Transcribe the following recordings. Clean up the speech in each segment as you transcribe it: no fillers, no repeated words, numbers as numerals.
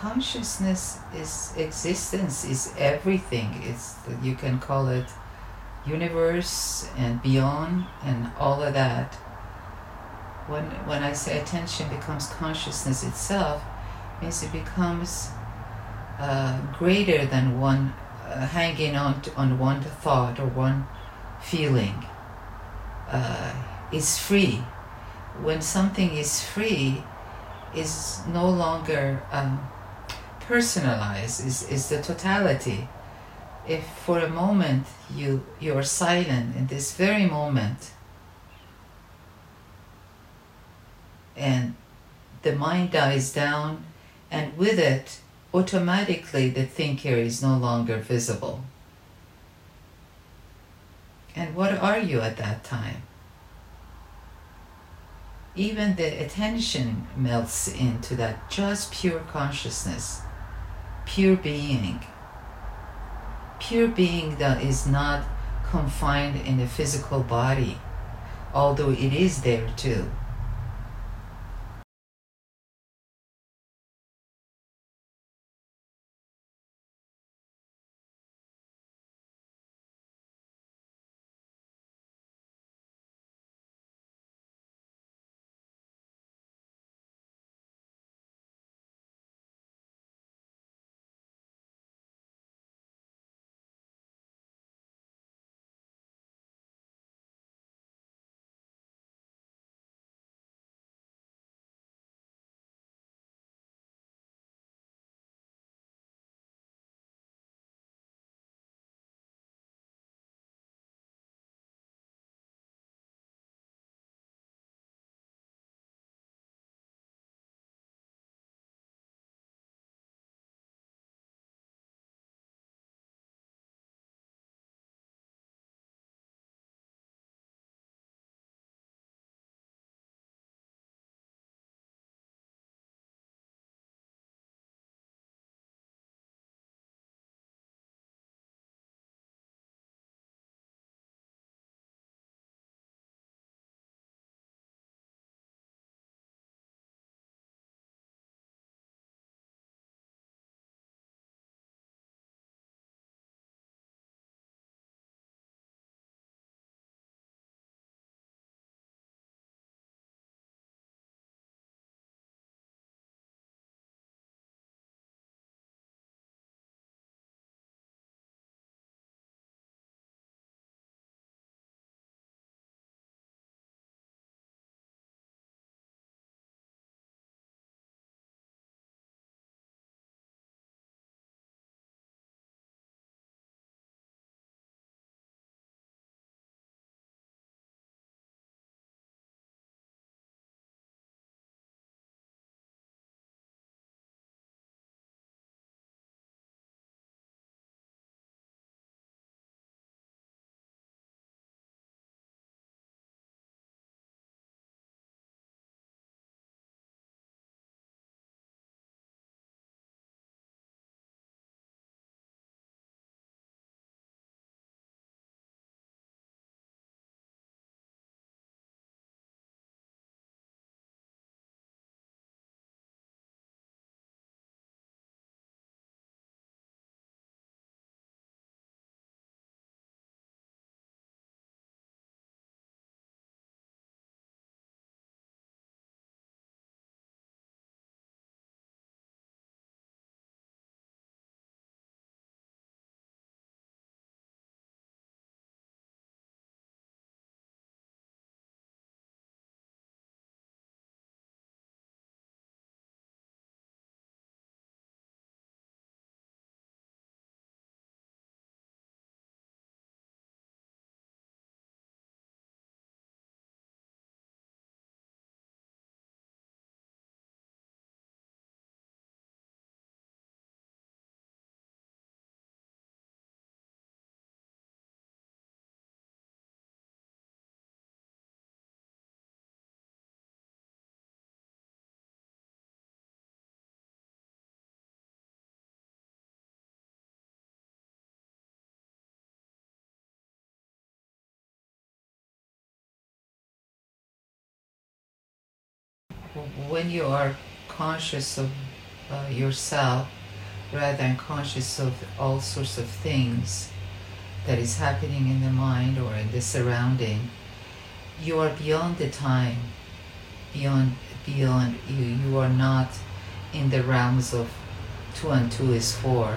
consciousness is existence, is everything. It's, you can call it universe and beyond and all of that. When I say attention becomes consciousness itself, means it becomes greater than one hanging on one thought or one feeling. Is free. When something is free, is no longer personalized, is the totality. If for a moment you're silent in this very moment, and the mind dies down, and with it automatically the thinker is no longer visible. And what are you at that time? Even the attention melts into that just pure consciousness, pure being. Pure being that is not confined in a physical body, although it is there too. When you are conscious of yourself rather than conscious of all sorts of things that is happening in the mind or in the surrounding, you are beyond the time, beyond you are not in the realms of 2 and 2 is 4.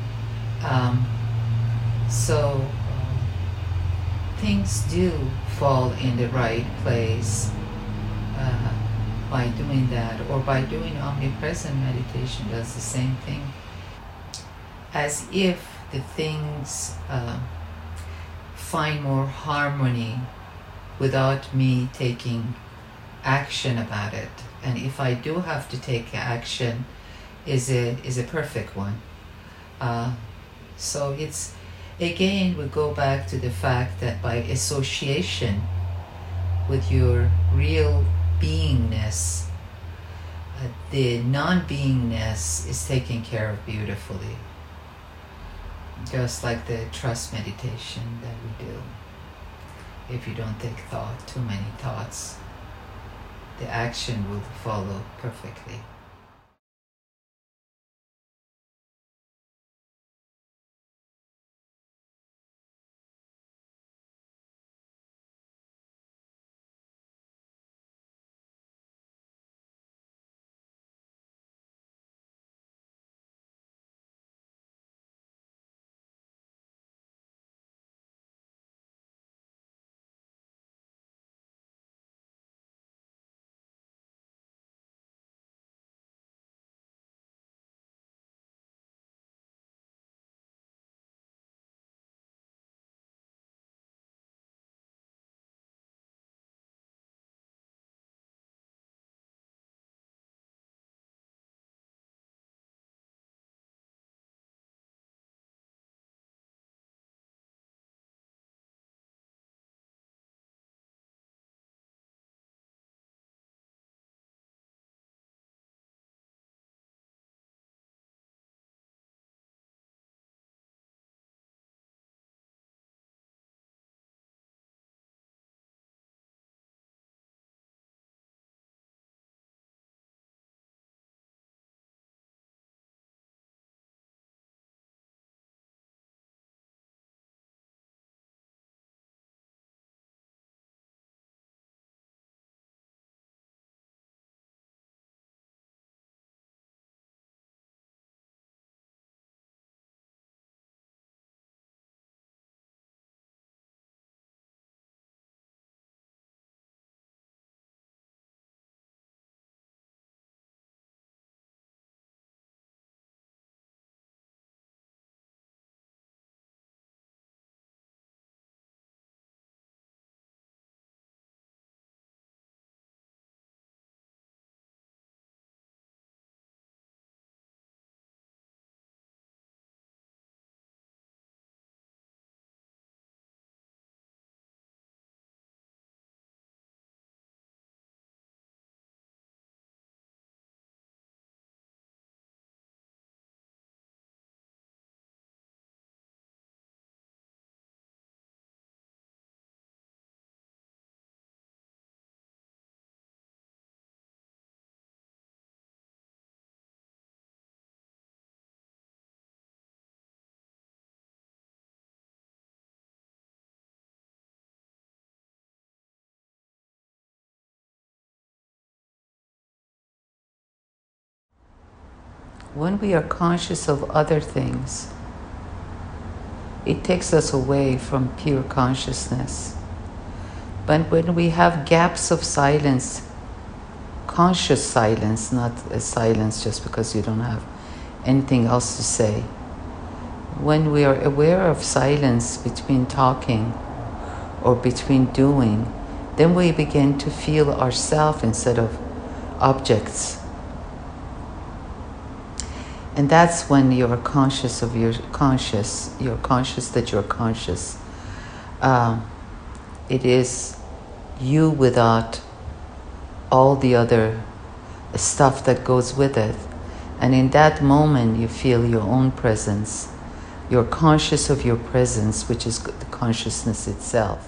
So things do fall in the right place by doing that, or by doing omnipresent meditation does the same thing. As if the things find more harmony without me taking action about it. And if I do have to take action, is a perfect one. So it's, again, we go back to the fact that by association with your real beingness, the non-beingness is taken care of beautifully. Just like the trust meditation that we do. If you don't take too many thoughts, the action will follow perfectly. When we are conscious of other things, it takes us away from pure consciousness. But when we have gaps of silence, conscious silence, not a silence just because you don't have anything else to say, when we are aware of silence between talking or between doing, then we begin to feel ourselves instead of objects. And that's when you're conscious of you're conscious that you're conscious. It is you without all the other stuff that goes with it. And in that moment, you feel your own presence. You're conscious of your presence, which is the consciousness itself.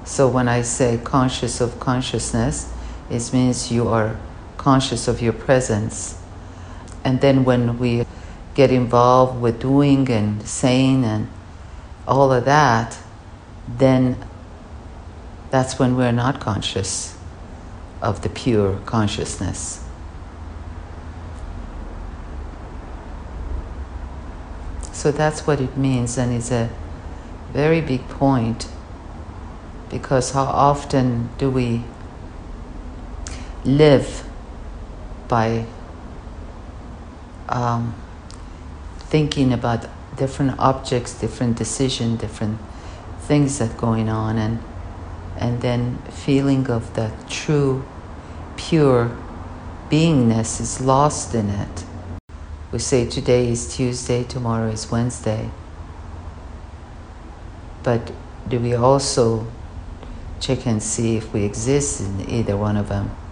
So when I say conscious of consciousness, it means you are conscious of your presence. And then when we get involved with doing and saying and all of that, then that's when we're not conscious of the pure consciousness. So that's what it means, and it's a very big point, because how often do we live by thinking about different objects, different decisions, different things that are going on, and then feeling of that true, pure beingness is lost in it. We say today is Tuesday, tomorrow is Wednesday. But do we also check and see if we exist in either one of them?